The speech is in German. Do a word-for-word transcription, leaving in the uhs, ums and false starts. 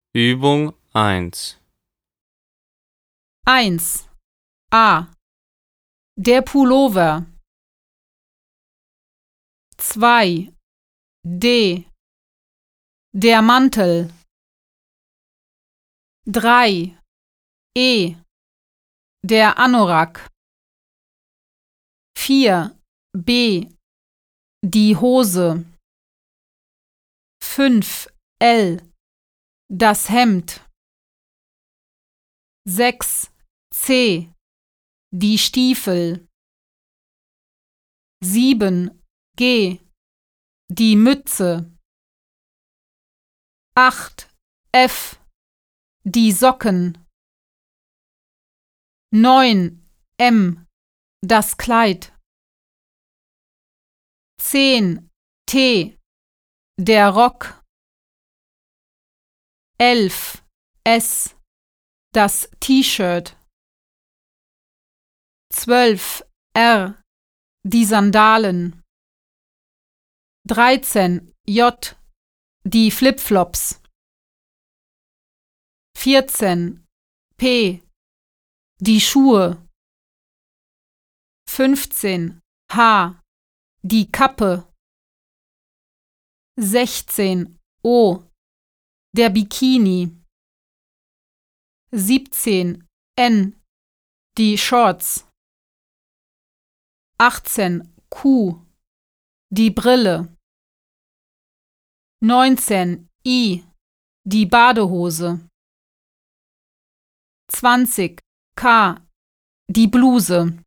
Übung eins. eins. A. Der Pullover. zwei. D. Der Mantel. drei. E. Der Anorak. vier. B. Die Hose. fünf. L. Das Hemd. sechs. C. Die Stiefel. sieben. G. Die Mütze. acht. F. Die Socken. neun. M. Das Kleid. zehn. T. Der Rock. elf. S. Das T-Shirt. zwölf. R. Die Sandalen. dreizehn. J. Die Flipflops. vierzehn. P. Die Schuhe. fünfzehn. H. Die Kappe. sechzehn. O. Der Bikini. siebzehn. N. Die Shorts. achtzehn. Q. Die Brille. neunzehn. I. Die Badehose. zwanzig. K. Die Bluse.